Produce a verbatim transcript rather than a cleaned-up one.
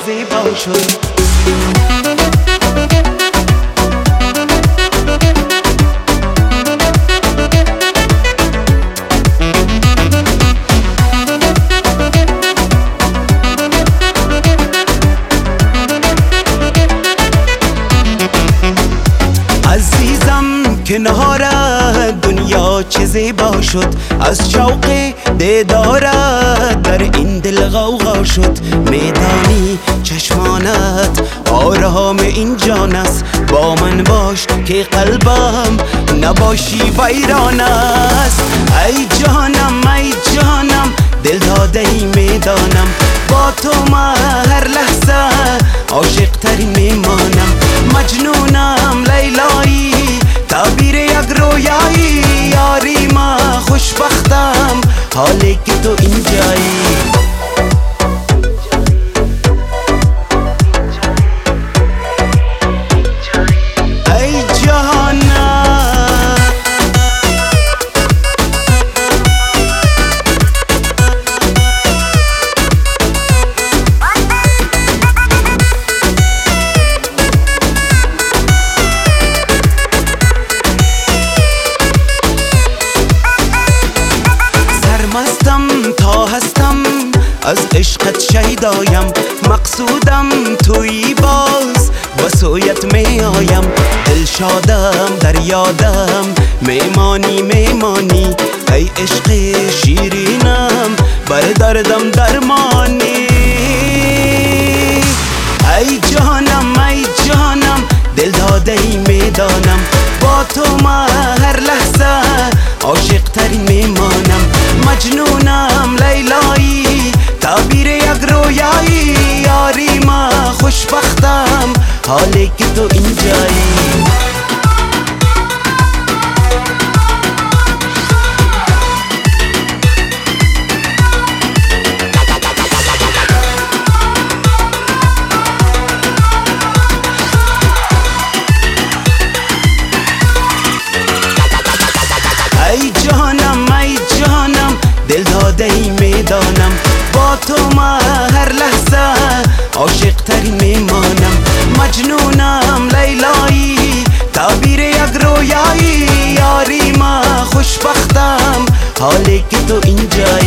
زیبا شد. عزیزم کنارت دنیا چه زیبا شد، از شوق دیدارت در این دل غوغا شد. میدانی چشمانت آرام این جان است، با من باش که قلبم نباشی ویران است. ای جانم ای جانم دل داده ای میدانم، با تو من هر لحظه عاشق ترین میمانم. مجنونم لیلایی تعبیر یک رویایی، یاری ما خوشبختم حالی که تو اینجایی. تا هستم از عشقت شیدایم، مقصودم تویی باز و سویت می آیم. دل شادم در یادم میمانی میمانی، ای عشق شیرینم بر دردم درمانی. ای جانم ای جانم دل داده ای میدانم، با تو من هر لحظه عاشق ترین میمانم. مجنونم لیلایی تعبیر یک رویایی، یاری ما خوشبختم حالی که تو اینجایی. ای جانم ای جانم دل داده ای میدانم، با تو من هر لحظه عاشق ترین میمانم. مجنونم لیلایی تعبیر یک رویایی، یاری ما خوشبختم حالی که تو اینجایی.